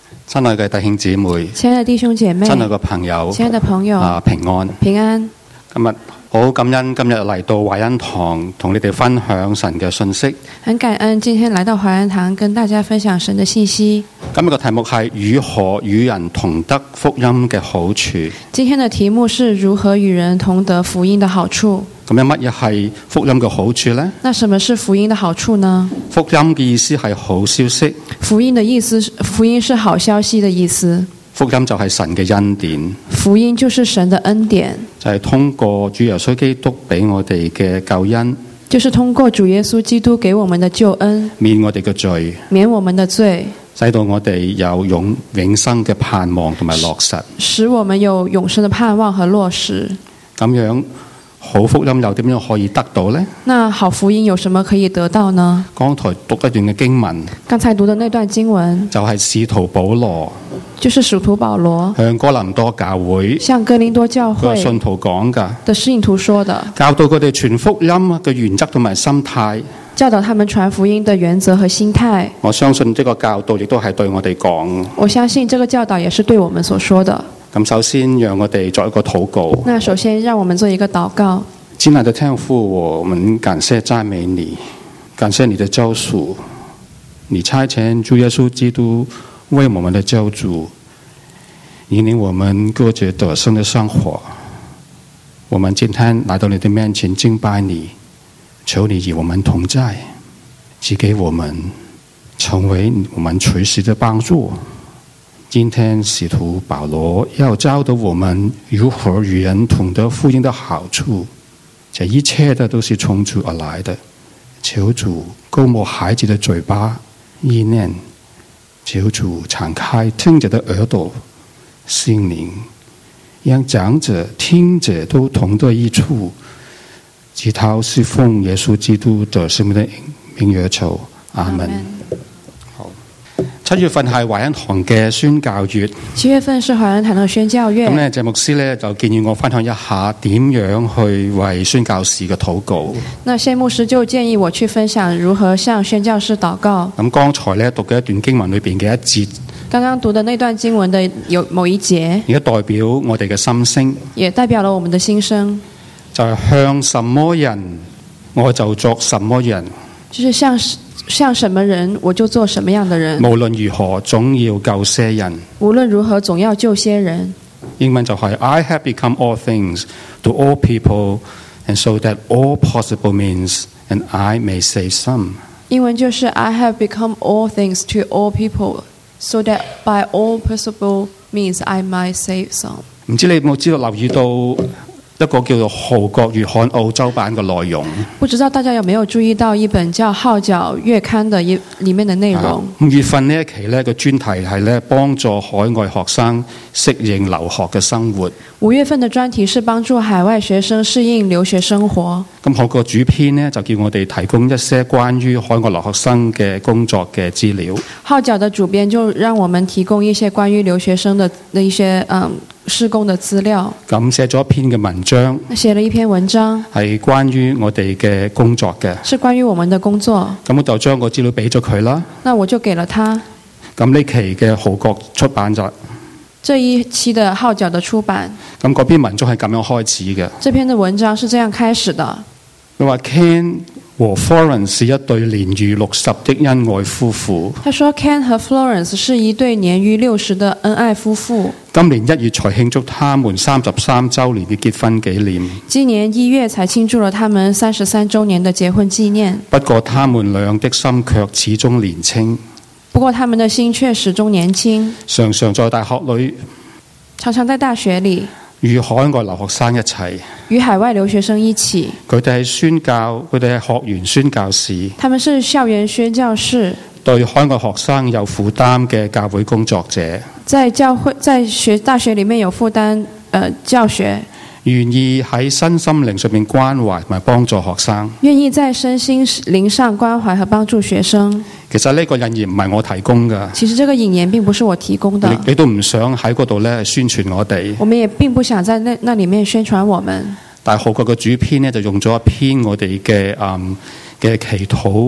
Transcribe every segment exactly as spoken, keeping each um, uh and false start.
親愛嘅弟兄姊妹， 親愛的弟兄姐妹， 親愛嘅朋友， 親愛的朋友， 啊平安， 平安。 今日好感恩，今日嚟到華恩堂同你哋分享神嘅信息。 很感恩今天來到華恩堂跟大家分享神的信息。 今日嘅題目係如何與人同得福音嘅好處。 今天的題目是如何與人同得福音的好處。 咁有乜嘢係福音嘅好處呢？ 那什麼是福音的好處呢？ 福音嘅意思係好消息。 福音的意思，福音是好消息的意思。 福音就係神嘅恩典。 福音就是神的恩典， 就係通過主耶穌基督俾我哋嘅救恩， 就是通過主耶穌基督給我們的救恩， 免我哋嘅罪， 免我們的罪， 使到我哋有永永生嘅盼望同埋落實， 使我們有永生的盼望和落實。 咁樣好福音又點樣可以得到呢？ 那好福音有什麼可以得到呢？ 剛才讀一段嘅經文， 剛才讀的那段經文就係使徒保羅， 就是使徒保羅向哥林多教會， 向哥林多教會個信徒講㗎， 的信徒說的， 教導佢哋傳福音嘅原則同埋心態， 教導他們傳福音的原則和心態。 我相信呢個教導亦都係對我哋講。 我相信這個教導也是對我們所說的。 咁首先讓我哋作一個禱告。 那首先讓我們做一個禱告。 親愛的天父，我們感謝讚美你，感謝你的救贖，你差遣主耶穌基督為我們的救主，引領我們過着得勝的生活。我們今天來到你的面前敬拜你，求你與我們同在，賜給我們成為我們隨時的幫助。今天使徒保羅要教導我們如何與人同得福音的好處，這一切的都是從主而來的。求主勾摸孩子的嘴巴意念，求主敞開聽者的耳朵心靈，讓講者聽者都同得益處。祈禱是奉耶穌基督的聖名的名而求，阿門。七月份係華恩堂嘅宣教月。 七月份是華恩堂嘅宣教月。咁咧，謝牧師咧就建議我分享一下點樣去為宣教士嘅禱告。 那謝牧師就建議我去分享如何向宣教士禱告。 咁剛才咧讀嘅一段經文裏邊嘅一節， 剛剛讀的那段經文的有某一節， 而家代表我哋嘅心聲， 也代表了我們的心聲， 就係向什麼人我就作什麼人， 就是向像什麼人我就做什麼樣的人， 無論如何總要救些人。 無論如何總要救些人。 英文就係 I have become all things to all people, and so that all possible means, and I may save some。 英文就是 I have become all things to all people, so that by all possible means I might save some。 唔知你有冇知道留意到一個叫做《號角月刊》澳洲版嘅內容？ 不知道大家有沒有注意到一本叫《號角月刊》的一裡面的內容？ 五月份呢一期呢個專題係咧幫助海外學生適應留學嘅生活。 五月份的專題是幫助海外學生適應留學生活。咁好個主編呢就叫我哋提供一些關於海外留學生嘅工作嘅資料。 號角的主編就讓我們提供一些關於留學生的的一些嗯施工的資料。 咁寫咗一篇嘅文章， 寫了一篇文章係關於我哋嘅工作嘅， 是關於我們的工作。 咁我就將個資料俾咗佢啦。 那我就給了他。 咁呢期嘅號角出版咗。 這一期的號角的出版， 咁嗰篇文章係咁樣開始嘅。 這篇的文章是這樣開始的。 佢話 Ken 和 Florence 是一對年逾六十的恩愛夫婦。 他說 Ken 和 Florence 是一對年逾六十的恩愛夫婦。 今年一月才慶祝他們三十三週年嘅結婚紀念。 今年一月才慶祝了他們三十三週年的結婚紀念。 不過他們倆的心卻始終年輕。 不過他們的心卻始終年輕。 常常在大學裏， 常常在大學裏與海外留學生一齊， 與海外留學生一起。 佢哋係宣教，佢哋係學園宣教士。 他們是校園宣教士， 對海外學生有負擔嘅教會工作者， 在教會在學大學裏面有負擔，呃教學。 願意喺身心靈上面關懷同埋幫助學生， 願意在身心靈上關懷和幫助學生。 其實呢個引言唔係我提供㗎， 其實這個引言並不是我提供的， 你, 你都唔想喺嗰度咧宣傳我哋， 我們也並不想在那那裡面宣傳我們。 但係號角嘅主編呢，就用咗一篇我哋嘅嗯嘅祈禱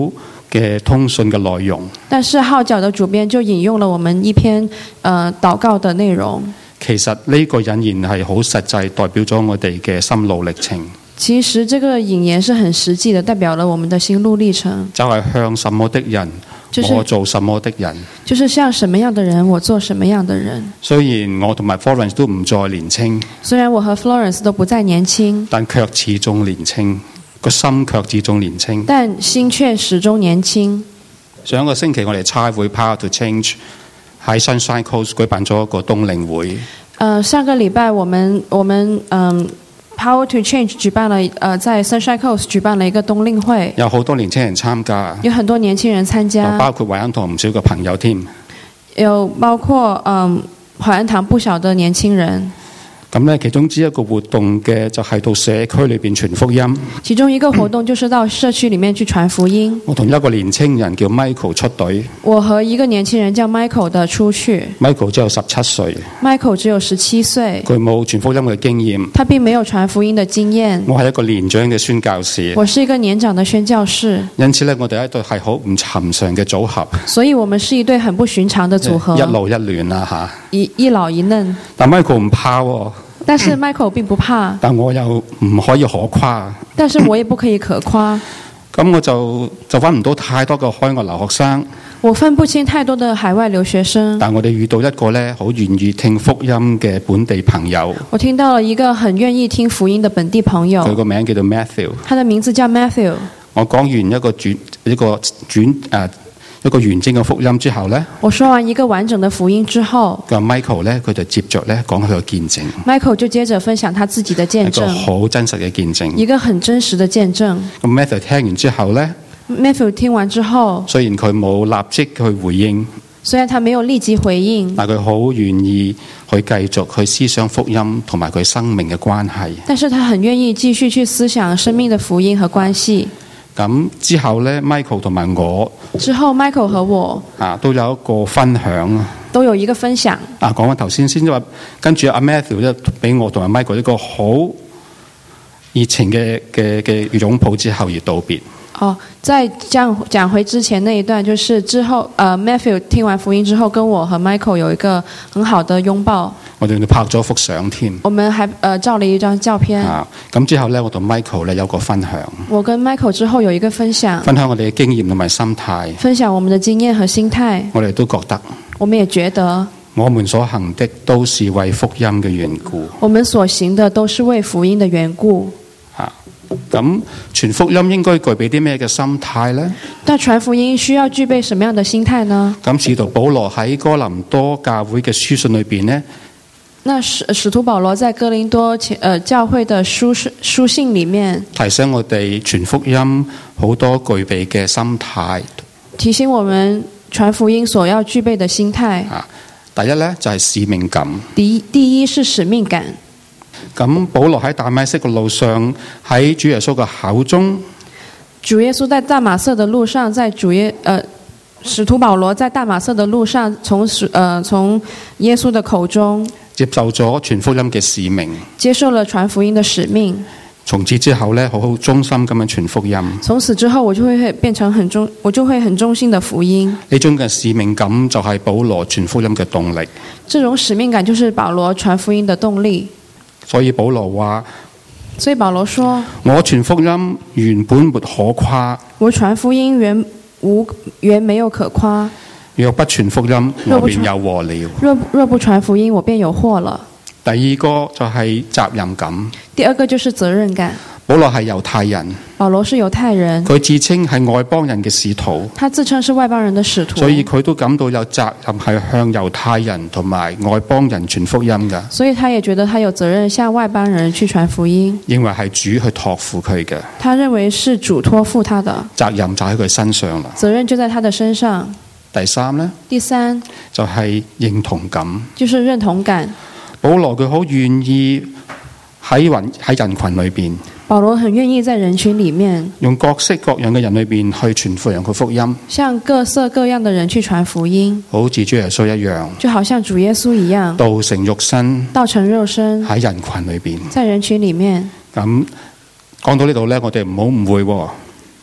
嘅通訊嘅內容。 但是號角的主編就引用了我們一篇呃禱告的內容。 其實呢個引言係好實際，代表咗我哋嘅心路歷程。 其實這個引言是很實際的，代表了我們的心路歷程。 就係向什麼的人， 就是我做什麼的人。 就是像什麼樣的人，我做什麼樣的人。 雖然我同埋 Florence 都唔再年輕， 雖然我和 Florence 都不再年輕， 但卻始終年輕，個心卻始終年輕。 但心卻始終年輕。 上一個星期我哋差會 Power to Change 喺 Sunshine Coast 舉辦咗一個冬令會。 呃，上個禮拜我們我們嗯、呃、Power to Change 舉辦了呃在 Sunshine Coast 舉辦了一個冬令會， 有好多年輕人參加， 有很多年輕人參加， 包括懷恩堂唔少嘅朋友添。 有包括嗯懷恩堂不少的年輕人。 咁咧，其中之一個活動嘅就係到社區裏邊傳福音。 其中一個活動就是到社區裡面去傳福音。 我同一個年青人叫 Michael 出隊。 我和一個年輕人叫 Michael 的出去。 Michael 只有十七歲。 Michael 只有十七歲。 佢冇傳福音嘅經驗。 他並沒有傳福音的經驗。 我係一個年長嘅宣教士。 我是一個年長的宣教士。 因此咧，我哋一對係好唔尋常嘅組合。 所以我們是一對很不尋常的組合。 一老一嫩啦嚇。 一一老一嫩。 但 Michael 唔怕喎。 但是 Michael 並不怕， 但我又唔可以可誇， 但是我也不可以可誇。 咁我就就揾唔到太多嘅海外留學生， 我分不清太多的海外留學生。 但我哋遇到一個咧好願意聽福音嘅本地朋友。 我聽到了一個很願意聽福音的本地朋友， 佢個名叫做 Matthew， 他的名字叫 Matthew。 我講完一個轉一個轉誒。呃一個完整嘅福音之後呢， 我說完一個完整的福音之後， 個 Michael 呢，佢就接着咧講佢嘅見證。 Michael 就接着分享他自己的見證， 一個好真實嘅見證， 一個很真實的見證。 咁 Matthew 聽完之後呢 Matthew 聽完之後， 雖然佢冇立即去回應， 雖然他沒有立即回應， 但佢好願意去繼續去思想福音同埋佢生命嘅關係。 但是他很願意繼續去思想生命的福音和關係。 咁之後呢 Michael 同埋我之後 Michael 和我啊都有一個分享， 都有一個分享。 啊，講翻頭先先，話跟住阿 Matthew 咧俾我同埋 Michael 一個好熱情嘅嘅嘅擁抱之後而道別。 哦，在講講回之前那一段，就是之後，呃 Matthew 聽完福音之後，跟我和 Michael 有一個很好的擁抱。 我哋拍咗幅相添。 我們還呃照了一張照片。 啊，咁之後咧，我同 Michael 咧有個分享。 我跟 Michael 之後有一個分享。 分享我哋嘅經驗同埋心態。 分享我們的經驗和心態。 我哋都覺得。 我們也覺得。 我們所行的都是為福音嘅緣故。 我們所行的都是為福音的緣故。 啊。咁傳福音應該具備啲咩嘅心態呢？ 但傳福音需要具備什麼樣的心態呢？ 咁使徒保羅喺哥林多教會嘅書信裏邊呢？ 那使使徒保羅在哥林多前呃教會的書書信裏面提醒我哋傳福音好多具備嘅心態。 提醒我們傳福音所要具備的心態。 啊，第一呢，就係使命感。 第一第一是使命感。 咁保羅喺大馬色嘅路上，喺主耶穌嘅口中， 主耶穌在大馬色的路上，在主耶呃使徒保羅在大馬色的路上，從呃從耶穌的口中接受咗傳福音嘅使命， 接受了傳福音的使命。 從此之後呢，好好忠心咁樣傳福音。 從此之後，我就會變成很忠，我就會很忠心的福音。 呢種嘅使命感就係保羅傳福音嘅動力。 這種使命感就是保羅傳福音的動力。 所以保羅話， 所以保羅說， 我傳福音原本沒可誇， 我傳福音原無原沒有可誇。 若不傳福音，我便有禍了。 若若不傳福音，我便有禍了。 第二個就係責任感。 第二個就是責任感。 保羅係猶太人， 保羅是猶太人， 佢自稱係外邦人嘅使徒， 他自稱是外邦人的使徒， 所以佢都感到有責任係向猶太人同埋外邦人傳福音嘅。 所以他也覺得他有責任向外邦人去傳福音， 認為係主去託付佢嘅。 他認為是主託付他的責任就喺佢身上啦。 責任就在他的身上。 第三呢， 第三就係認同感， 就是認同感。 保羅佢好願意喺人喺人群裏邊。 保羅很願意在人群裡面用各式各樣嘅人裏邊去傳福音嘅福音， 向各色各樣的人去傳福音， 好似主耶穌一樣， 就好像主耶穌一樣， 道成肉身， 道成肉身喺人群裏邊， 在人群裡面。 咁講到呢度呢，我哋唔好誤會喎。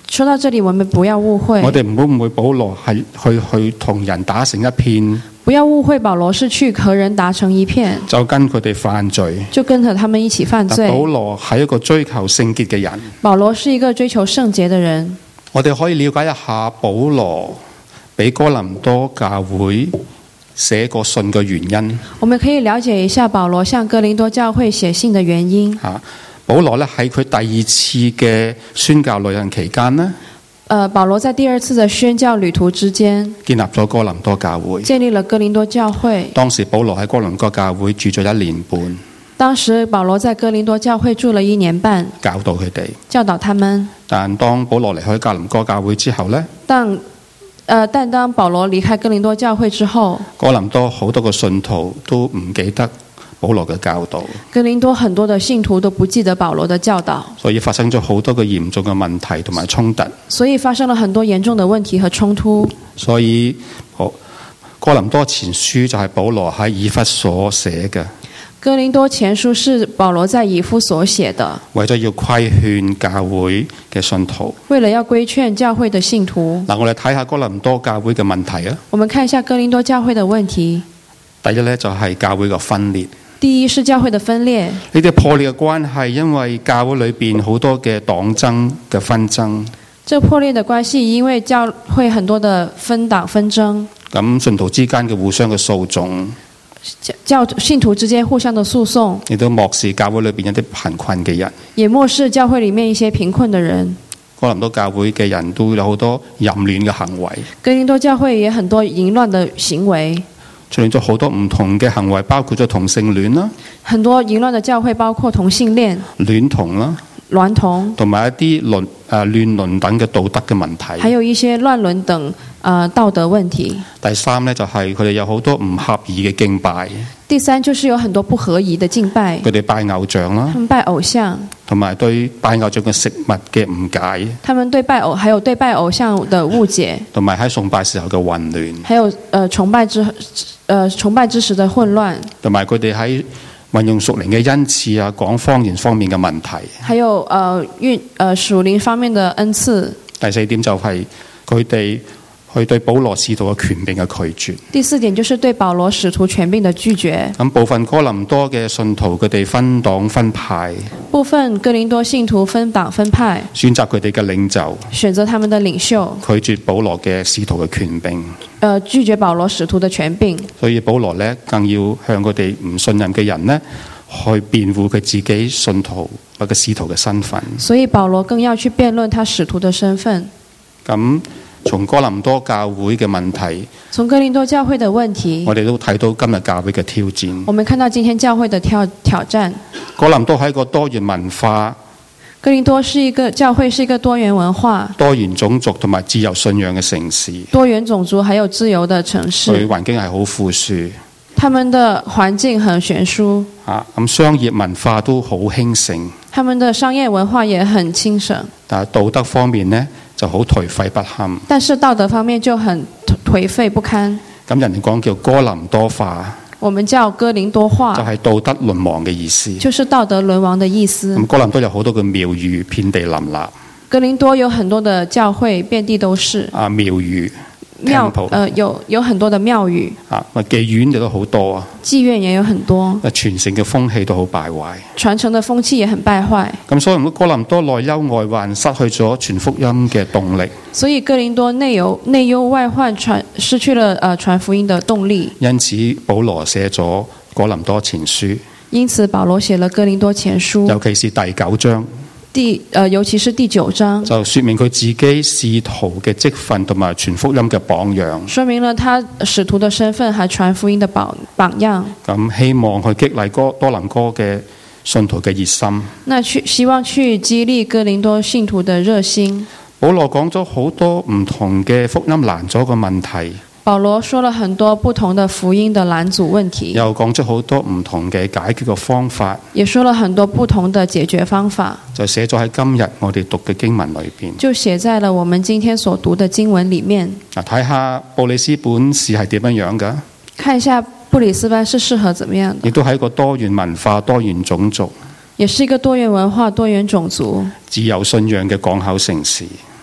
說到這裡，我們不要誤會。 我哋唔好誤會保羅係去去同人打成一片， 不要誤會保羅是去和人打成一片， 就跟佢哋犯罪， 就跟着他們一起犯罪。 保羅係一個追求聖潔嘅人。 保羅是一個追求聖潔的人。 我哋可以了解一下保羅俾哥林多教會寫個信嘅原因。 我們可以了解一下保羅向哥林多教會寫信的原因。 啊，保羅咧喺佢第二次嘅宣教旅行期間呢， 呃，保羅在第二次的宣教旅途之間， 建立咗哥林多教會， 建立了哥林多教會。 當時保羅喺哥林多教會住咗一年半。 當時保羅在哥林多教會住了一年半， 教導佢哋， 教導他們。 但當保羅離開哥林多教會之後呢， 當呃，但當保羅離開哥林多教會之後， 哥林多好多個信徒都唔記得保羅嘅教導， 哥林多很多的信徒都不記得保羅的教導， 所以發生咗好多個嚴重嘅問題同埋衝突。 所以發生了很多嚴重的問題和衝突。 所以哥林多前書就係保羅喺以弗所寫嘅。 哥林多前書是保羅在以弗所寫的， 為咗要規勸教會嘅信徒， 為了要規勸教會的信徒。 嗱，我哋睇下哥林多教會嘅問題啊。 我們看一下哥林多教會的問題。 第一呢，就係教會嘅分裂。 第一是教會的分裂。 呢啲破裂嘅關係，因為教會裏邊好多嘅黨爭嘅紛爭。 這破裂的關係，因為教會很多的分黨紛爭。 咁信徒之間嘅互相嘅訴訟。 教信徒之間互相的訴訟， 亦都漠視教會裏邊一啲貧困嘅人， 也漠視教會裏面一些貧困的人。 哥林多教會嘅人都有好多淫亂嘅行為， 哥林多教會也很多淫亂的行為， 出現咗好多唔同嘅行為，包括咗同性戀啦， 很多淫亂的教會包括同性戀、 戀童啦、 孌童， 同埋一啲倫誒亂倫等嘅道德嘅問題， 還有一些亂倫等。呃，道德問題。 第三呢，就係佢哋有好多唔合宜嘅敬拜。 第三就是有很多不合宜的敬拜。 佢哋拜偶像啦， 他們拜偶像， 同埋對拜偶像嘅食物嘅誤解。 他們對拜偶，還有對拜偶像的誤解， 同埋喺崇拜時候嘅混亂。 還有呃崇拜之呃崇拜之時的混亂。同埋佢哋喺運用屬靈嘅恩賜啊，講方言方面嘅問題。 還有呃運呃屬靈方面的恩賜。 第四點就係佢哋去對保羅使徒嘅權柄嘅拒絕。 第四點就是對保羅使徒權柄的拒絕。 咁部分哥林多嘅信徒佢哋分黨分派。 部分哥林多信徒分黨分派， 選擇佢哋嘅領袖， 選擇他們的領袖， 拒絕保羅嘅使徒嘅權柄。 呃，拒絕保羅使徒的權柄。 所以保羅呢，更要向佢哋唔信任嘅人呢，去辯護佢自己信徒或者使徒嘅身份。 所以保羅更要去辯論他使徒的身份。 咁從哥林多教會嘅問題， 從哥林多教會的問題， 我哋都睇到今日教會嘅挑戰。 我們看到今天教會的挑挑戰。 哥林多係一個多元文化， 哥林多是一個教會，是一個多元文化、 多元種族同埋自由信仰嘅城市。 多元種族還有自由的城市， 佢環境係好富庶， 他們的環境很懸殊。 啊，咁商業文化都好興盛， 他們的商業文化也很興盛。 但係道德方面呢，就好頹廢不堪。 但是道德方面就很頹廢不堪。 咁人哋講叫哥林多化， 我們叫哥林多化， 就係、是、道德淪亡嘅意思。 就是道德淪亡的意思。 咁哥林多有好多嘅廟宇，遍地林立。 哥林多有很多的教會，遍地都是。 啊，廟宇。 廟，呃，有有很多的廟宇啊，妓院亦都好多啊， 妓院也有很多， 傳承嘅風氣都好敗壞， 傳承的風氣也很敗壞。 咁所以如果哥林多內憂外患，失去咗傳福音嘅動力， 所以哥林多內憂內憂外患，傳失去了呃傳福音的動力。 因此保羅寫咗哥林多前書， 因此保羅寫了哥林多前書， 尤其是第九章。 第，呃，尤其是第九章， 就說明佢自己使徒嘅職分同埋傳福音嘅榜樣， 說明了他使徒的身份，還傳福音的榜榜樣。 咁希望去激勵哥多林哥嘅信徒嘅熱心。 那去希望去激勵哥林多信徒的熱心。 保羅講咗好多唔同嘅福音難阻嘅問題。 保羅說了很多不同的福音的攔阻問題， 又講出好多唔同嘅解決嘅方法， 也說了很多不同的解決方法， 就寫咗喺今日我哋讀嘅經文裏邊， 就寫在了我們今天所讀的經文裡面。 嗱，睇下布里斯本是係點樣樣噶？ 看一下布里斯班是適合怎麼樣的？ 亦都係一個多元文化、多元種族， 也是一個多元文化、多元種族、 自由信仰嘅港口城市。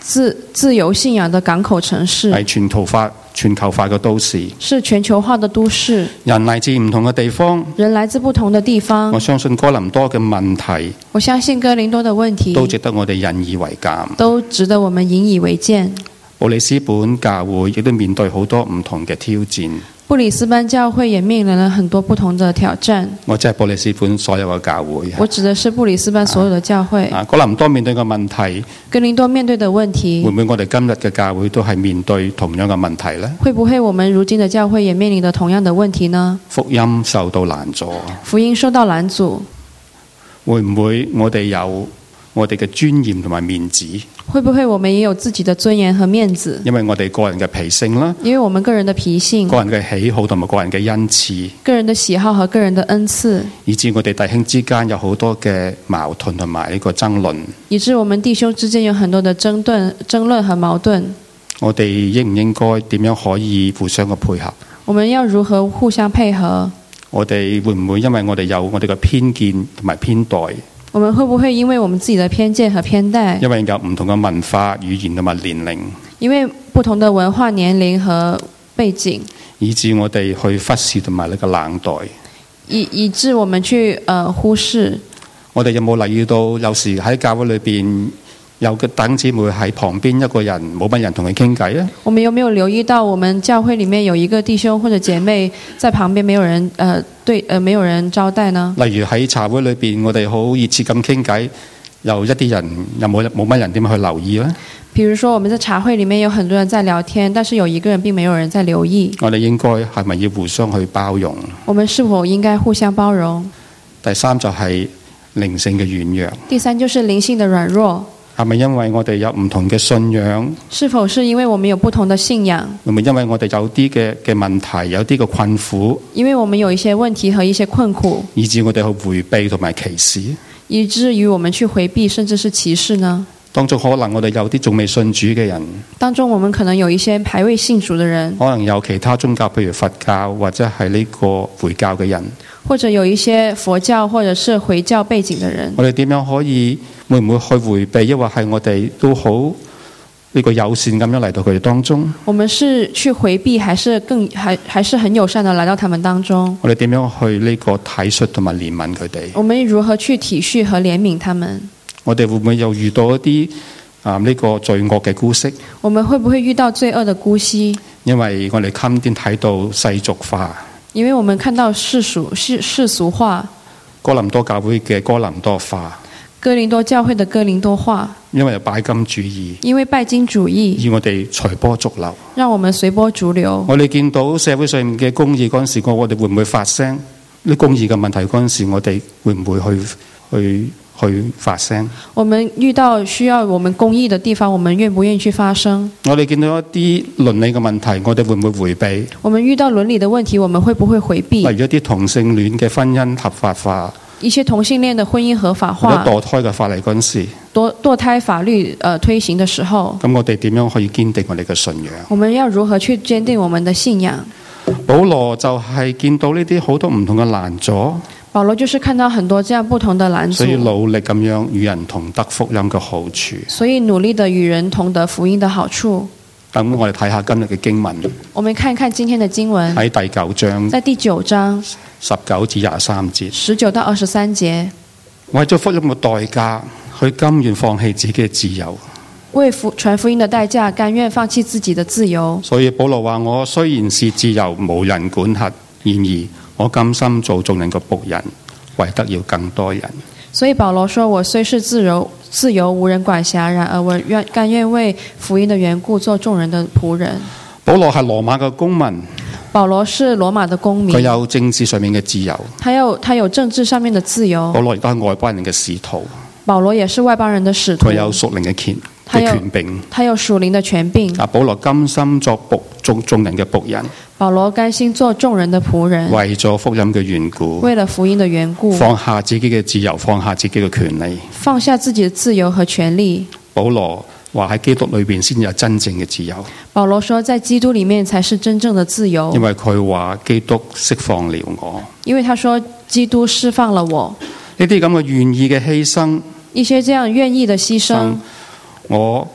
自自由信仰的港口城市， 係全球化全球化嘅都市， 是全球化的都市。 人嚟自唔同嘅地方， 人來自不同的地方。 我相信哥林多嘅問題， 我相信哥林多的問題都值得我哋引以為鑑， 都值得我們引以為鑑。 布里斯本教會亦都面對好多唔同嘅挑戰。 布里斯班教會也面臨了很多不同的挑戰。 我即係布里斯本所有嘅教會。 我指的是布里斯班所有的教會。 啊，哥林多面對嘅問題， 哥林多面對的問題， 會唔會我哋今日嘅教會都係面對同樣嘅問題呢？ 會不會我們如今的教會也面臨的同樣的問題呢？ 福音受到攔阻， 福音受到攔阻， 會唔會我哋有我哋嘅尊嚴同埋面子？ 會不會我們也有自己的尊嚴和面子？ 因為我哋個人嘅脾性啦， 因為我們個人的脾性、 個人嘅喜好同埋個人嘅恩賜， 個人的喜好和個人的恩賜， 以致我哋弟兄之間有好多嘅矛盾同埋呢個爭論。 以致我們弟兄之間有很多的爭論、爭論和矛盾。 我哋應唔應該點樣可以互相嘅配合？ 我們要如何互相配合？ 我哋會唔會因為我哋有我哋嘅偏見同埋偏待？ 我們會不會因為我們自己的偏見和偏待， 因為有唔同嘅文化、語言同埋年齡， 因為不同的文化、年齡和背景， 以致我哋去忽視同埋呢個冷待， 以以致我們去呃忽視。 我哋有冇留意到，有時喺教會裏邊有個弟兄姊妹喺旁邊一個人冇乜人同佢傾偈啊？ 我們有沒有留意到，我們教會裡面有一個弟兄或者姐妹在旁邊，沒有人呃對呃沒有人招待呢？ 例如喺茶會裏邊，我哋好熱切咁傾偈，有一啲人又冇冇乜人點去留意呢？ 比如說我們在茶會裡面有很多人在聊天，但是有一個人並沒有人在留意。 我哋應該係咪要互相去包容？ 我們是否應該互相包容？ 第三就係靈性嘅軟弱。 第三就是靈性的軟弱。 係咪因為我哋有唔同嘅信仰？ 是否是因為我們有不同的信仰？ 會唔會因為我哋有啲嘅嘅問題，有啲嘅困苦？ 因為我們有一些問題和一些困苦， 以致我哋去迴避同埋歧視， 以至於我們去迴避甚至是歧視呢？ 當中可能我哋有啲仲未信主嘅人， 當中我們可能有一些還未信主的人， 可能有其他宗教，譬如佛教或者係呢個回教嘅人， 或者有一些佛教或者是回教背景的人。 我哋點樣可以會唔會去迴避，抑或係我哋都好呢個友善咁樣嚟到佢哋當中？ 我們是去迴避，還是更還還是很友善的來到他們當中？ 我哋點樣去呢個體恤同埋憐憫佢哋？ 我們如何去體恤和憐憫他們？ 我哋會唔會又遇到一啲啊呢個罪惡嘅姑息？ 我們會不會遇到罪惡的姑息？ 因為我哋今天睇到世俗化， 因為我們看到世俗世世俗化， 哥林多教會嘅哥林多化， 哥林多教會的哥林多化， 因為有拜金主義， 因為拜金主義， 以我哋隨波逐流， 讓我們隨波逐流。 我哋見到社會上面嘅公義嗰陣時，我我哋會唔會發聲？呢公義嘅問題嗰陣時，我哋會唔會去去去發聲？ 我們遇到需要我們公義的地方，我們願不願意去發聲？ 我哋見到一啲倫理嘅問題，我哋會唔會迴避？ 我們遇到倫理的問題，我們會不會迴避？ 例如一啲同性戀嘅婚姻合法化， 一些同性戀的婚姻合法化， 或者墮胎嘅法例嗰陣時， 墮墮胎法律呃推行的時候， 咁我哋點樣可以堅定我哋嘅信仰？ 我們要如何去堅定我們的信仰？ 保羅就係見到呢啲好多唔同嘅攔阻， 保羅就是看到很多這樣不同的攔阻， 所以努力咁樣與人同得福音嘅好處， 所以努力的與人同得福音的好處。 等我哋睇下今日嘅經文， 我們看看今天的經文， 喺第九章， 在第九章十九至廿三節， 十九到二十三節， 為咗福音嘅代價，佢甘願放棄自己嘅自由。 為福傳福音的代價，甘願放棄自己的自由。 所以保羅話：我雖然是自由，無人管轄，然而我甘心做眾人嘅僕人，為得要更多人。 所以保羅說：我雖是自由，自由無人管轄，然而我願甘願為福音的緣故做眾人的僕人。 保羅係羅馬嘅公民， 保羅是羅馬的公民， 佢有政治上面嘅自由， 他有他有政治上面的自由。 保羅亦都係外邦人嘅使徒， 保羅也是外邦人的使徒， 佢有屬靈嘅權他有權柄， 他有屬靈的權柄。 啊，保羅甘心作僕眾眾人嘅僕人， 保羅甘心做眾人的僕人， 為咗福音嘅緣故， 為了福音的緣故， 放下自己嘅自由，放下自己嘅權利， 放下自己的自由和權利。 保羅話喺基督裏邊先有真正嘅自由。 保羅說，在基督裏面才是真正的自由， 因為佢話基督釋放了我， 因為他說基督釋放了我。 呢啲咁嘅願意嘅犧牲， 一些這樣願意的犧牲， 我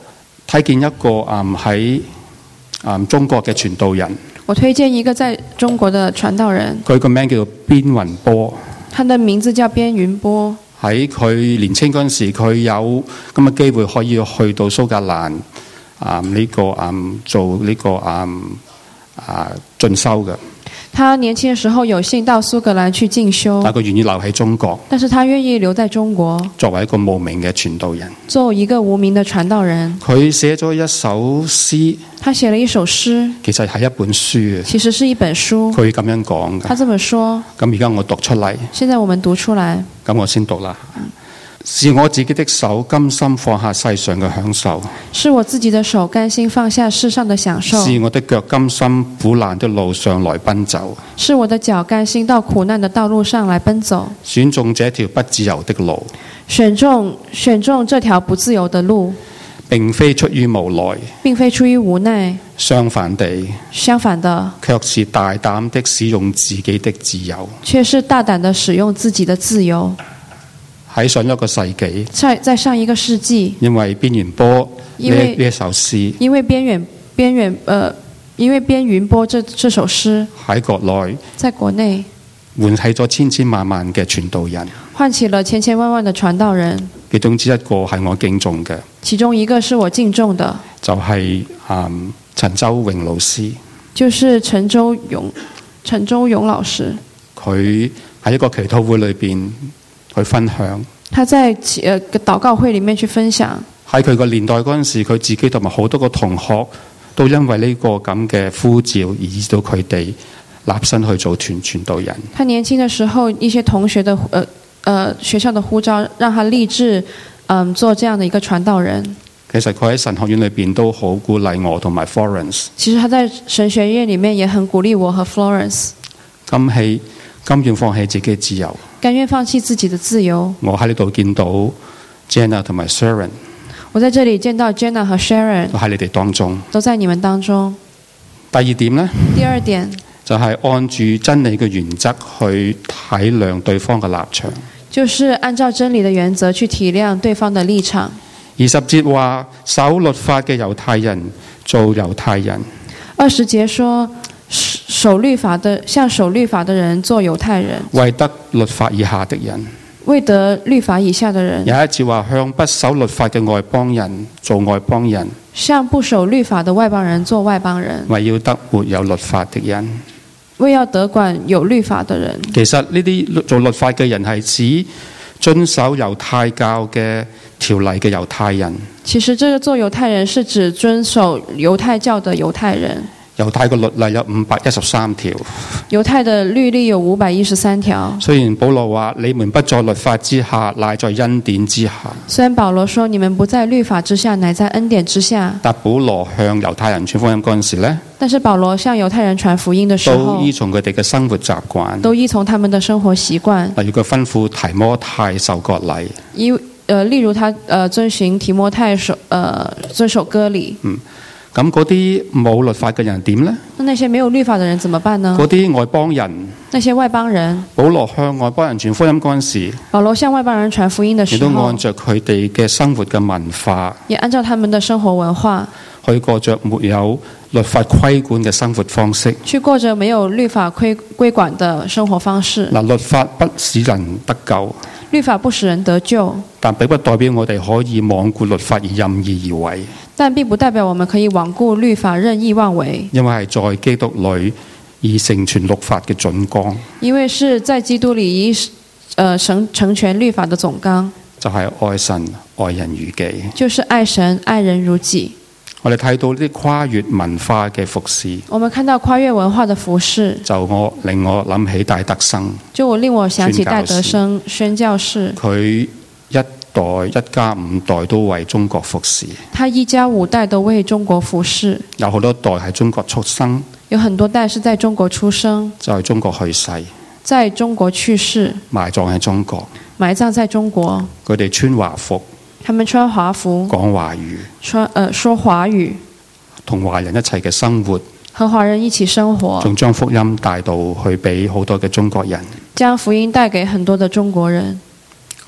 睇見一個啊喺啊中國嘅傳道人， 我推薦一個在中國的傳道人， 佢個名叫做邊雲波。 他的名字叫邊雲波。 喺佢年青嗰陣時，佢有咁嘅機會可以去到蘇格蘭啊呢個啊做呢個啊啊進修嘅。 他年輕嘅時候有幸到蘇格蘭去進修， 但佢願意留喺中國， 但是他願意留在中國， 作為一個無名嘅傳道人， 作為一個無名的傳道人。 佢寫咗一首詩， 他寫了一首詩， 其實係一本書， 其實是一本書。 佢咁樣講嘅， 他這麼說。 咁而家我讀出嚟， 現在我們讀出來， 咁我先讀啦。是我自己的手甘心放下世上嘅享受， 是我自己的手甘心放下世上的享受， 是我的腳甘心苦難的路上來奔走， 是我的腳甘心到苦難的道路上來奔走， 選中這條不自由的路， 選中選中這條不自由的路， 並非出於無奈， 並非出於無奈， 相反地， 相反的， 卻是大膽的使用自己的自由， 卻是大膽的使用自己的自由。 喺上一個世紀， 在在上一個世紀， 因為邊緣波呢呢一首詩， 因為邊緣邊緣呃，因為邊雲波這這首詩喺國內， 在國內喚起咗千千萬萬嘅傳道人， 喚起了千千萬萬的傳道人。 其中之一個係我敬重嘅， 其中一個是我敬重的， 就係、是、嗯陳周榮老師， 就是陳周勇陳周勇老師。 佢喺一個祈禱會裏邊去分享， 他在誒禱告會裡面去分享。 喺佢個年代嗰陣時，佢自己同埋好多個同學都因為呢個咁嘅呼召，而使到佢哋立身去做傳傳道人。 他年輕的時候，一些同學的呃呃學校的呼召，讓他立志嗯做這樣的一個傳道人。 其實佢喺神學院裏邊都好鼓勵我同埋 Florence。 其實他在神學院裡面也很鼓勵我和 Florence。甘棄甘願放棄自己嘅自由。 甘願放棄自己的自由。 我喺呢度見到 Jenna 同埋 Sharon。 我在這裡見到 Jenna 和 Sharon。 都喺你哋當中。 都在你們當中。 第二點呢？ 第二點就係、是、按住真理嘅原則去體諒對方嘅立場。 就是按照真理的原則去體諒對方的立場。 二十節話守律法嘅猶太人做猶太人。 二十節說守律法的像守律法的人做猶太人。 為得律法以下的人。 為得律法以下的人。 有一節話向不守律法嘅外邦人做外邦人。 向不守律法的外邦人做外邦人。 為要得沒有律法的人。 為要得管有律法的人。 其實呢啲做律法嘅人係指遵守猶太教嘅條例嘅猶太人。 其實這個做猶太人是指遵守猶太教的猶太人。 猶太嘅律例有五百一十三條。 猶太的律例有五百一十三條。 雖然保羅話你們不在律法之下，乃在恩典之下。 雖然保羅說你們不在律法之下，乃在恩典之下。 但保羅向猶太人傳福音嗰陣時呢， 但是保羅向猶太人傳福音的時候， 都依從佢哋嘅生活習慣， 都依從他們的生活習慣。 例如佢吩咐提摩太受割禮。 依呃，例如他呃遵循提摩太守呃遵守割禮。 嗯。咁嗰啲冇律法嘅人點呢？ 那那些沒有律法的人怎麼辦呢？ 嗰啲外邦人， 那些外邦人， 保羅向外邦人傳福音嗰陣時， 保羅向外邦人傳福音的時候， 亦都按照佢哋嘅生活嘅文化， 也按照他們的生活文化， 去過着沒有律法規管嘅生活方式， 去過着沒有律法規規管的生活方式。 嗱，律法不使人得救， 律法不使人得救， 但並不代表我哋可以罔顧律法而任意而為。 但並不代表我們可以罔顧律法任意妄為， 因為係在基督裏已成全律法嘅準綱。 因為是在基督裏已呃成成全律法的總綱， 就係、是、愛神愛人如己， 就是愛神愛人如己。 我哋睇到呢啲跨越文化嘅服侍， 我們看到跨越文化的服侍， 就我令我諗起戴德生， 就我令我想起戴德生宣教士， 佢一代一家五代都為中國服侍， 他一家五代都為中國服侍， 有好多代喺中國出生， 有很多代是在中國出生， 就係中國去世， 在中國去世， 埋葬喺中國， 埋葬在中國， 佢哋穿華服， 他們穿華服， 講華語， 穿呃說華語， 同華人一齊嘅生活， 和華人一起生活， 仲將福音帶到去俾好多嘅中國人， 將福音帶給很多的中國人。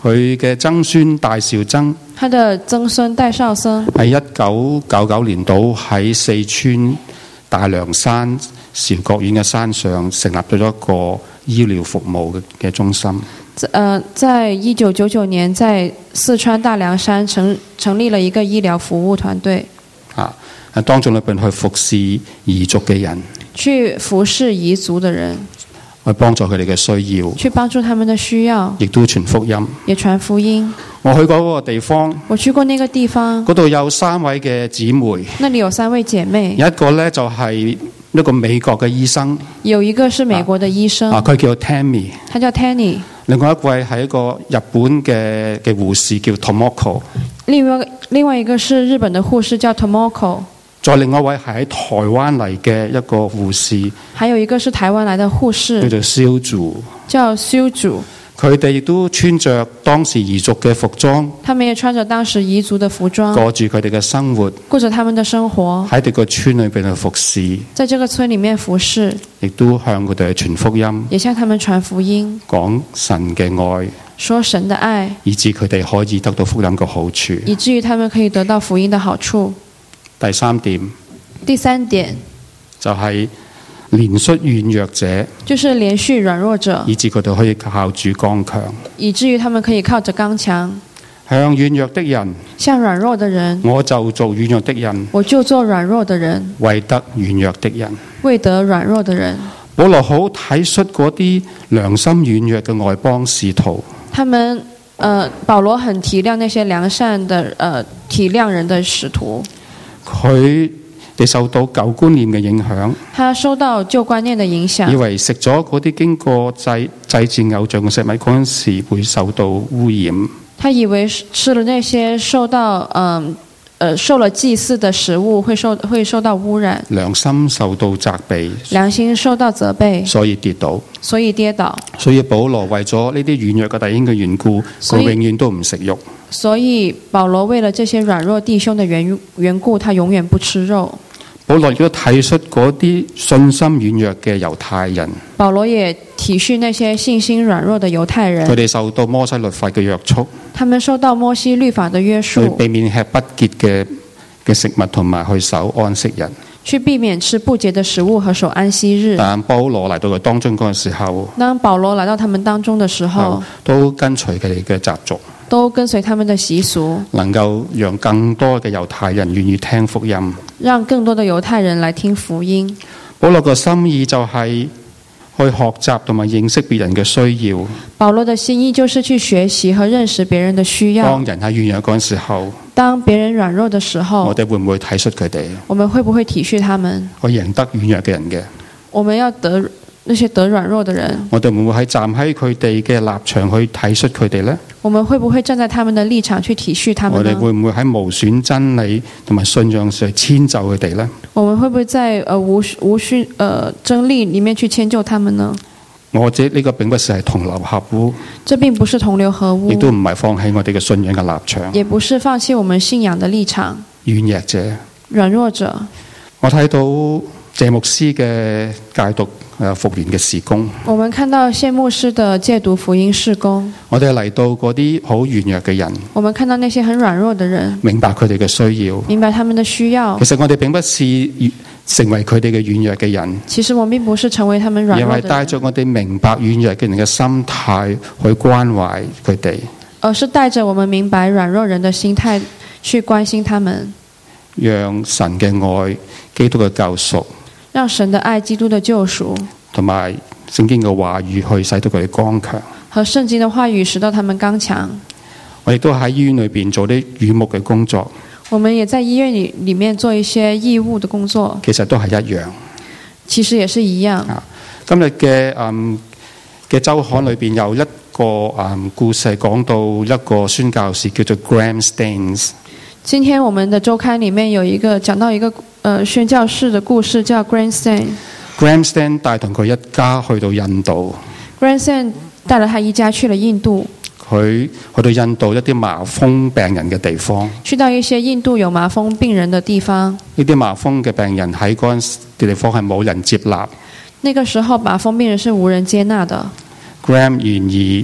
佢嘅曾孫戴紹曾他的曾孫戴紹生喺一九九九年度喺四川大涼山韶國縣嘅山上成立咗一個醫療服務嘅中心。 呃，在一九九九年，在四川大涼山成成立了一個醫療服務團隊。 啊，當中裏邊去服侍彝族嘅人， 去服侍彝族的人， 去幫助佢哋嘅需要， 去幫助他們的需要， 亦都傳福音， 也傳福音。 我去過嗰個地方， 我去過那個地方， 嗰度有三位嘅姊妹， 那裡有三位姐妹， 有一個呢，就係一個美國嘅醫生， 有一個是美國的醫生， 啊，佢叫 Tammy， 他叫 Tanny。 另外一位係一個日本嘅嘅護士叫 Tomoko， 另外另外一個是日本的護士叫 Tomoko。 再另外一位係喺台灣嚟嘅一個護士， 還有一個是台灣來的護士， 叫做蕭祖， 叫蕭祖。 佢哋亦都穿着當時彝族嘅服裝， 他們也穿着當時彝族的服裝， 過住佢哋嘅生活， 過着他們的生活， 喺呢個村裏邊去服侍， 在這個村裡面服侍， 亦都向佢哋傳福音， 也向他們傳福音， 講神嘅愛， 說神的愛， 以致佢哋可以得到福音嘅好處， 以至於他們可以得到福音的好處。 第三點， 第三點就係憐恤軟弱者， 就是憐恤軟弱者， 以致佢哋可以靠主剛強， 以至於他們可以靠着剛強。 向軟弱的人， 向軟弱的人， 我就做軟弱的人， 我就做軟弱的人， 為得軟弱的人， 為得軟弱的人。 保羅好體恤嗰啲良心軟弱嘅外邦使徒， 他們，呃，保羅很體諒那些良善的，呃，體諒人的使徒。 佢哋受到舊觀念嘅影響， 他受到舊觀念的影響， 以為食咗嗰啲經過祭祭祀偶像嘅食物嗰陣時會受到污染。 他以為吃了那些受到，嗯、呃，呃，受了祭祀的食物會受會受到污染， 良心受到責備， 良心受到責備， 所以跌倒。 所以跌倒。 所以保羅為咗呢啲軟弱嘅弟兄嘅緣故，佢永遠都唔食肉。 所以保羅為了這些軟弱弟兄的緣緣故，他永遠不吃肉。 保羅亦都體恤嗰啲信心軟弱嘅猶太人。 保羅也體恤那些信心軟弱的猶太人。 佢哋受到摩西律法嘅約束。 他們受到摩西律法的約束。 去避免吃不潔嘅嘅食物，同埋去守安息日。 去避免吃不潔的食物和守安息日。 但保羅嚟到佢當中嗰個時候， 當保羅來到他們當中的時候， 都跟隨佢哋嘅習俗， 都跟隨他們的習俗， 能夠讓更多嘅猶太人願意聽福音， 讓更多的猶太人來聽福音。 保羅個心意就係去學習同埋認識別人嘅需要。 保羅的心意就是去學習和認識別人的需要。 當人喺軟弱嗰陣時候， 當別人軟弱的時候， 我哋會唔會體恤佢哋？ 我們會不會體恤他們？ 去贏得軟弱嘅人嘅？ 我們要得那些得軟弱的人。 我哋會唔會喺站喺佢哋嘅立場去體恤佢哋呢？ 我們會不會站在他們的立場去體恤他們呢？ 我哋會唔會喺無損真理同埋信仰上遷就佢哋呢？ 我們會不會在呃無無需呃真理裡面去遷就他們呢？ 我這呢個並不是係同流合污， 這並不是同流合污， 亦都唔係放棄我哋嘅信仰嘅立場， 也不是放棄我們信仰的立場。 軟弱者， 軟弱者， 我睇到謝牧師嘅戒毒誒復原嘅事工， 我們看到謝牧師的戒毒福音事工。 我哋嚟到嗰啲好軟弱嘅人， 我們看到那些很軟弱的人， 明白佢哋嘅需要， 明白他們的需要。 其實我哋並不是成為佢哋嘅軟弱嘅人， 其實我並不是成為他們軟弱的人， 而係帶着我哋明白軟弱嘅人嘅心態去關懷佢哋， 而是帶着我們明白軟弱人的心態去關心他們， 讓神嘅愛、基督嘅救贖， 讓神的愛、基督的救贖， 同埋聖經嘅話語去使到佢哋剛強， 和聖經的話語使到他們剛強。 我亦都喺醫院裏邊做啲語牧嘅工作。 我們也在醫院裏裏面做一些義務的工作， 其實都係一樣， 其實也是一樣。 今日嘅嗯嘅週刊裏邊有一個嗯故事，講到一個宣教士叫做 Graham Staines。 今天我們的週刊裏面有一個講到一個呃宣教士的故事，叫 Graham Staines。 Graham Staines 帶同佢一家去到印度。 Graham Staines 帶了他一家去了印度。 佢去到印度一啲麻風病人嘅地方， 去到一些印度有麻風病人的地方。 呢啲麻風嘅病人喺嗰陣地方係冇人接納。 那個時候麻風病人是無人接納的。 Graham 願意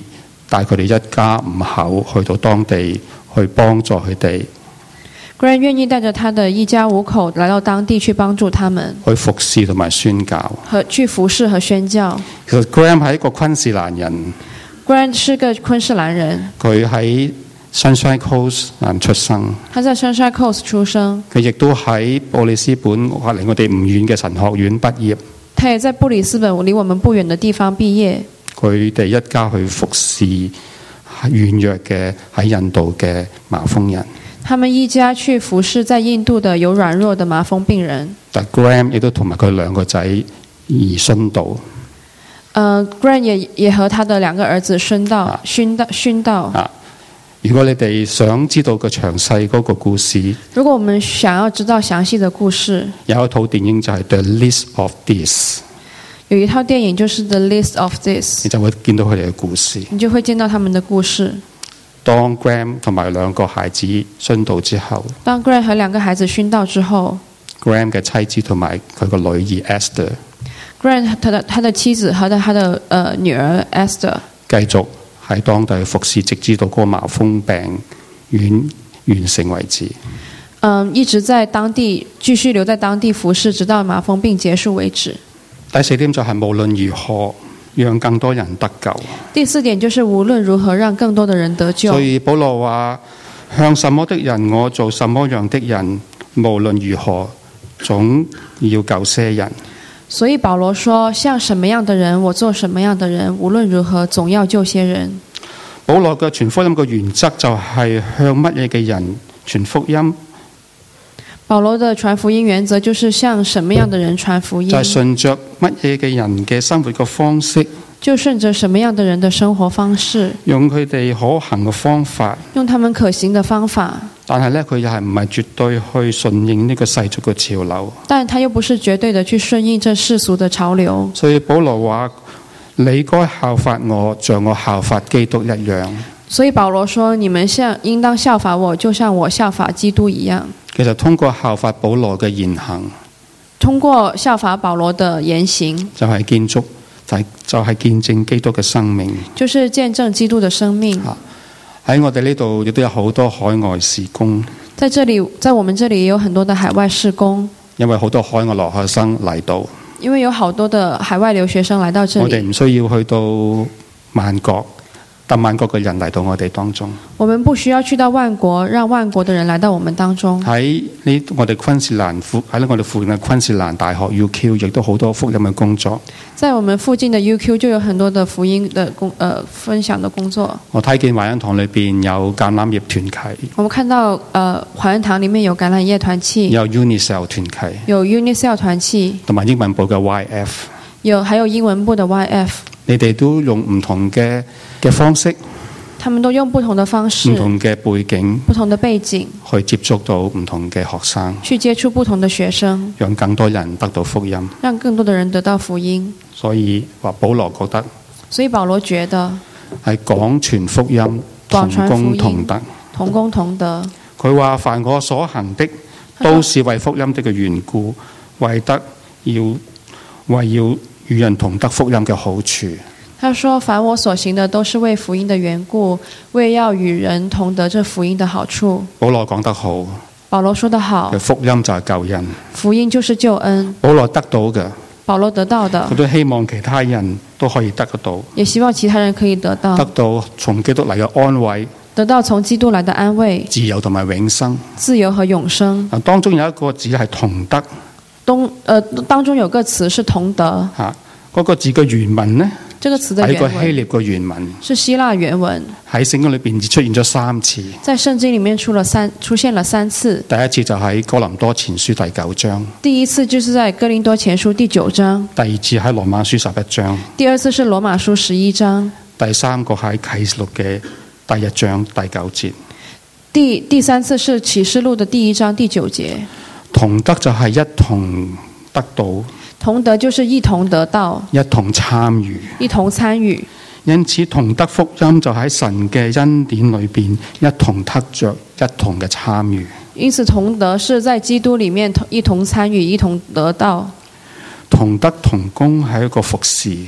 帶佢哋一家五口去到當地去幫助佢哋， Grant 願意帶着他的一家五口來到當地去幫助他們， 去服侍同埋宣教。 和去服侍和宣教。 其實 Graham 係一個昆士蘭人， Grant 是個昆士蘭人， 佢喺 Sunshine Coast 出生， 他在 Sunshine Coast 出生， 佢亦都喺布里斯本離我哋唔遠嘅神學院畢業。 他也在布里斯本離我們不遠的地方畢業。 佢哋一家去服侍軟弱嘅喺印度嘅麻風人。 他們一家去服侍在印度的有軟弱的麻風病人。 但 Graham 亦都同埋佢兩個仔而殉道。 呃 Grant 也也和他的兩個兒子殉道，殉道殉道。 啊，如果你哋想知道個詳細嗰個故事， 如果我們想要知道詳細的故事， 有一套電影就係 The List of This， 有一套電影就是 The List of This， 你就會見到佢哋嘅故事。 你就會見到他們的故事。 當 Graham 同埋兩個孩子殉道之後， 當 Grant 和兩個孩子殉道之後， Graham 嘅妻子同埋佢個女兒 Esther，Grant 他的他的妻子和他的呃女兒 Esther 繼續喺當地服侍，直至到嗰個麻風病完完成為止。 嗯，一直在當地繼續留在當地服侍，直到麻風病結束為止。 第四點就係無論如何，讓更多人得救。 第四點就是無論如何讓更多的人得救。 所以保羅話：向什麼的人，我做什麼樣的人；無論如何，總要救些人。 所以保羅說：像什麼樣的人，我做什麼樣的人；無論如何，總要救些人。 保羅嘅傳福音嘅原則就係向乜嘢嘅人傳福音。 保羅的傳福音原則就是向什麼樣的人傳福音， 就係順着乜嘢嘅人嘅生活嘅方式， 就順着什麼樣的人的生活方式， 用佢哋可行嘅方法， 用他們可行的方法。 但係呢，佢又係唔係絕對去順應呢個世俗嘅潮流， 但他又不是絕對的去順應這世俗的潮流。 所以保羅話：你該效法我，像我效法基督一樣。 所以保羅說：你們像應當效法我，就像我效法基督一樣。 其實通過效法保羅嘅言行， 通過效法保羅的言行， 就係建築，就係就係見證基督嘅生命， 就是見證基督的生命。 喺我哋呢度亦都有好多海外事工， 在這裡，在我們這裡也有很多的海外事工， 因為好多海外留學生嚟到， 因為有好多的海外留學生來到這裡， 我哋唔需要去到萬國，等萬國嘅人嚟到我哋當中。 我們不需要去到萬國，讓萬國的人來到我們當中。 喺呢，我哋昆士蘭附喺我哋附近嘅昆士蘭大學 U Q 亦都好多福音嘅工作。在我們附近的 U Q 就有很多的福音的工，呃，分享的工作。 我睇見華恩堂裏邊有橄欖葉團契， 我們看到，呃，華恩堂裡面有橄欖葉團契， 有 Unicel 團契， 有 Unicel 團契， 同埋英文部嘅 Y F， 有還有英文部的 Y F。 你哋都用唔同嘅嘅方式。 他們都用不同的方式， 唔同嘅背景， 不同的背景去接觸到唔同嘅學生， 去接觸不同的學生， 讓更多人得到福音， 讓更多的人得到福音。 所以話保羅覺得， 所以保羅覺得係廣傳福音，同工同德， 同工同德。 佢話凡我所行的，都是為福音的嘅緣故，為得要為要與人同得福音嘅好處。 他說：凡我所行的都是為福音的緣故，為要與人同得這福音的好處。 保羅講得好， 保羅說得好， 福音就係救恩， 福音就是救恩。 保羅得到嘅， 保羅得到的， 佢都希望其他人都可以得得到， 也希望其他人可以得到， 得到從基督嚟嘅安慰， 得到從基督來的安慰， 自由同埋永生， 自由和永生。 當中有一個字係同德， 當呃當中有個詞是同德， 嚇，嗰個字嘅原文呢？ 這個詞的原文係個希臘嘅原文， 是希臘原文， 喺聖經裏邊出現咗三次。 在聖經裡面出了三出現了三次。 第一次就喺哥林多前書第九章， 第一次就是在哥林多前書第九章。 第二次喺羅馬書十一章， 第二次是羅馬書十一章。 第三個喺啟示錄嘅第一章第九節。 第第三次是啟示錄的第一章第九節。 同德就係一同得到。 同德就是一同得到， 一同參與， 一同參與。 因此同得福音就喺神嘅恩典裏邊一同得着，一同嘅參與。 因此同德是在基督裡面一同參與，一同得到。 同德同工係一個服侍，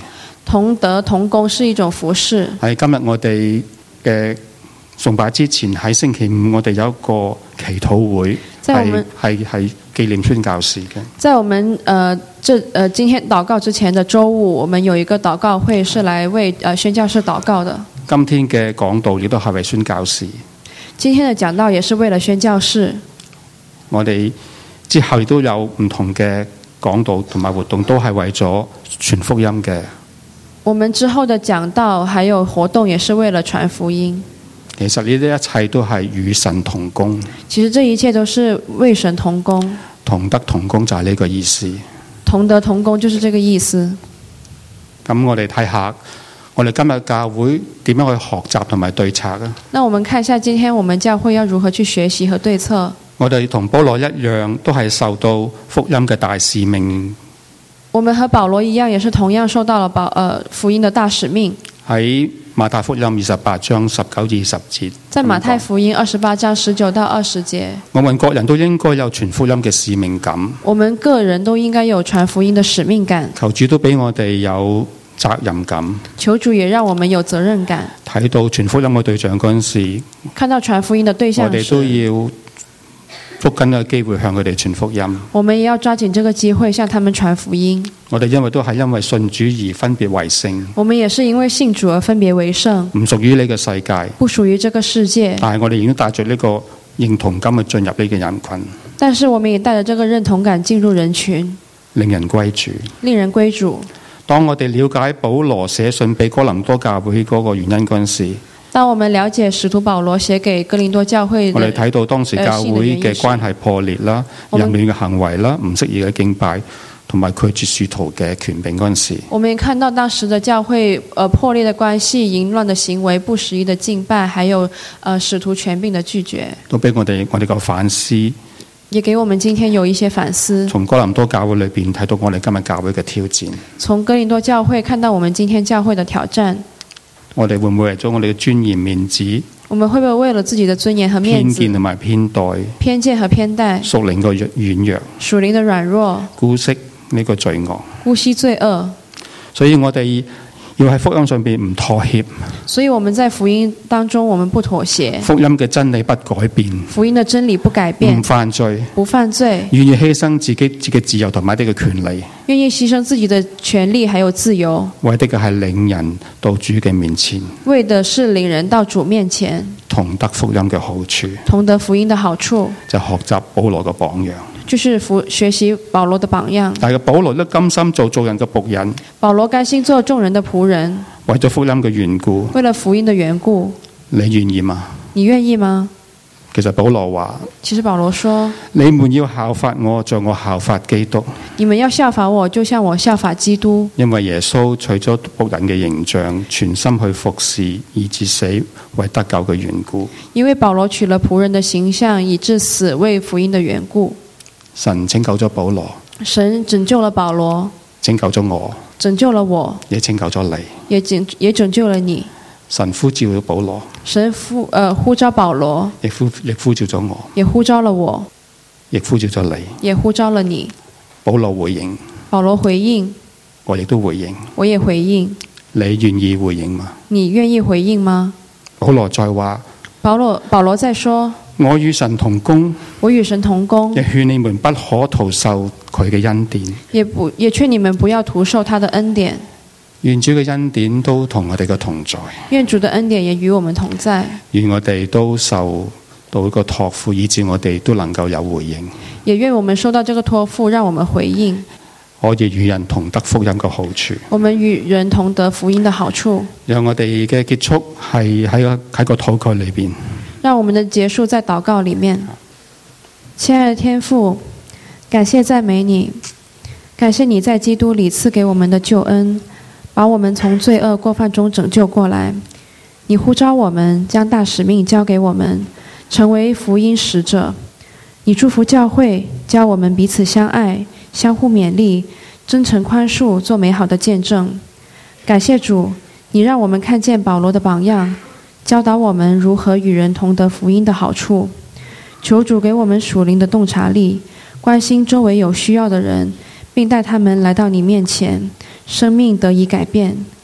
同德同工是一種服侍。 喺今日我哋嘅崇拜之前，喺星期五我哋有一個祈禱會，係係係紀念宣教士嘅。 在我們呃這呃今天禱告之前的週五，我們有一個禱告會，是來為呃宣教士禱告的。 今天嘅講道亦都係為宣教士。 今天的講道也是為了宣教士。 我哋之後亦都有唔同嘅講道同埋活動，都係為咗傳福音嘅。 我們之後的講道還有活動，也是為了傳福音。 其實呢啲一切都係與神同工。 其實這一切都是為神同工。 同德同工就係呢個意思。 同德同工就是這個意思。 咁我哋睇下，我哋今日教會點樣去學習同埋對策啊？ 那我們看一下今天我們教會要如何去學習和對策。 我哋同保羅一樣，都係受到福音嘅大使命。 我們和保羅一樣，也是同樣受到了保呃福音的大使命。 喺馬太福音二十八章十九至二十節。 在馬太福音二十八章十九到二十節。 我們各人都應該有傳福音嘅使命感。 我們個人都應該有傳福音的使命感。 求主都俾我哋有責任感。 求主也讓我們有責任感。 睇到傳福音嘅對象嗰陣時， 看到傳福音的對象時， 我哋都要捉緊個機會向佢哋傳福音。我們也要抓緊這個機會向他們傳福音。 我哋因為都係因為信主而分別為聖。 我們也是因為信主而分別為聖。 唔屬於呢個世界。 不屬於這個世界。 但係我哋已經帶着呢個認同感去進入呢個人群。 但是我們也帶着這個認同感進入人群。 令人歸主。 令人歸主。 當我哋了解保羅寫信俾哥林多教會嗰個原因嗰陣時， 當我們了解使徒保羅寫給哥林多教會， 我哋睇到當時教會嘅關係破裂啦、淫亂嘅行為啦、唔適宜嘅敬拜，同埋拒絕使徒嘅權柄嗰陣時， 我們看到當時的教會呃破裂的關係、淫亂的行為、不適宜的敬拜，還有呃使徒權柄的拒絕， 都俾我哋我哋個反思， 也給我們今天有一些反思。 從哥林多教會裏邊睇到我哋今日教會嘅挑戰， 從哥林多教會看到我們今天教會的挑戰。 我哋會唔會為咗我哋嘅尊嚴面子？ 我們會不會為了自己的尊嚴和面子？ 偏見同埋偏待， 偏見和偏待， 屬靈嘅軟弱， 屬靈的軟弱， 姑息呢個罪惡， 姑息罪惡。 所以我哋要喺福音上邊唔妥協。 所以我們在福音當中，我們不妥協。 福音嘅真理不改變， 福音的真理不改變， 唔犯罪， 不犯罪， 願意犧牲自己自己自由同埋一啲嘅權利， 願意犧牲自己的權利還有自由， 為的嘅係領人到主嘅面前， 為的是領人到主面前， 同得福音嘅好處， 同得福音的好處， 就學習保羅嘅榜樣， 就是服學習保羅的榜樣。 但係保羅都甘心做做人嘅僕人， 保羅甘心做眾人的僕人， 為咗福音嘅緣故， 為了福音的緣故， 你願意嗎？ 你願意嗎？ 其實保羅話， 其實保羅說， 你們要效法我，像我效法基督。 你們要效法我，就像我效法基督。 因為耶穌取咗僕人嘅形象，全心去服侍，以致死，為得救嘅緣故。 因為保羅取了僕人的形象，以致死，為福音的緣故。 神拯救咗保羅， 神拯救了保羅， 拯救咗我， 拯救了我， 也拯救咗你， 也拯也拯救了你。 神呼召咗保羅， 神呼呃呼召保羅， 亦呼亦呼召咗我， 也呼召了我， 亦呼召咗你， 也呼召了你。 保羅回應， 保羅回應， 我亦都回應， 我也回應。 你願意回應嗎？ 你願意回應嗎？ 保羅再話， 保羅保羅再說， 我與神同工， 我與神同工， 亦勸你們不可徒受佢嘅恩典， 也不也勸你們不要徒受他的恩典。 願主嘅恩典都同我哋嘅同在， 願主的恩典也與我們同在。 願我哋都受到一個託付，以致我哋都能夠有回應。 也願我們收到這個託付，讓我們回應， 可以與人同得福音嘅好處。 我們與人同得福音的好處。 讓我哋嘅結束係喺個喺個禱告裏邊。 讓我們的結束在禱告裡面。親愛的天父，感謝讚美你，感謝你在基督裡賜給我們的救恩，把我們從罪惡過犯中拯救過來。你呼召我們，將大使命交給我們，成為福音使者。你祝福教會，教我們彼此相愛，相互勉勵，真誠寬恕，做美好的見證。感謝主，你讓我們看見保羅的榜樣，教導我們如何與人同得福音的好處。求主給我們屬靈的洞察力，關心周圍有需要的人，並帶他們來到你面前，生命得以改變。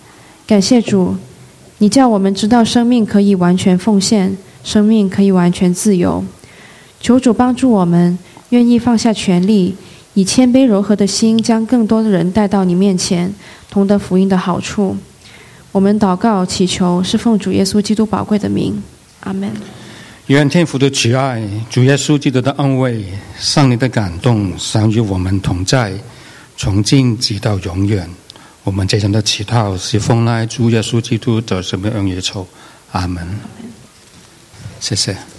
感谢主，你叫我们知道生命可以完全奉献，生命可以完全自由。求主帮助我们，愿意放下权力，以谦卑柔和的心，将更多的人带到你面前，同得福音的好处。我们祷告祈求，是奉主耶稣基督宝贵的名，阿们。 愿天父的慈爱、主耶稣基督的安慰、上帝的感动，常与我们同在，从今直到永远。我们这样的祈祷是奉赖主耶稣基督的圣名而求，阿门。谢谢。